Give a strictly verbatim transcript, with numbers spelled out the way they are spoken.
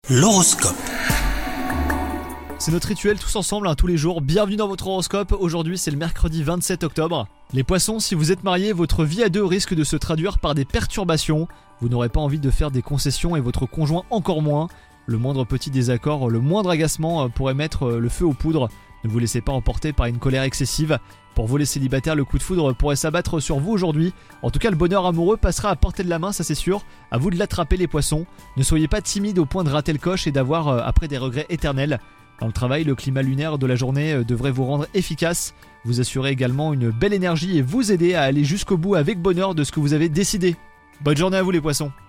L'horoscope. C'est notre rituel tous ensemble, hein, tous les jours. Bienvenue dans votre horoscope. Aujourd'hui, c'est le mercredi vingt-sept octobre. Les poissons, si vous êtes mariés, votre vie à deux risque de se traduire par des perturbations. Vous n'aurez pas envie de faire des concessions et votre conjoint encore moins. Le moindre petit désaccord, le moindre agacement pourrait mettre le feu aux poudres. Ne vous laissez pas emporter par une colère excessive. Pour vous les célibataires, le coup de foudre pourrait s'abattre sur vous aujourd'hui. En tout cas, le bonheur amoureux passera à portée de la main, ça c'est sûr. À vous de l'attraper les poissons. Ne soyez pas timides au point de rater le coche et d'avoir euh, après des regrets éternels. Dans le travail, le climat lunaire de la journée euh, devrait vous rendre efficace. Vous assurer également une belle énergie et vous aider à aller jusqu'au bout avec bonheur de ce que vous avez décidé. Bonne journée à vous les poissons.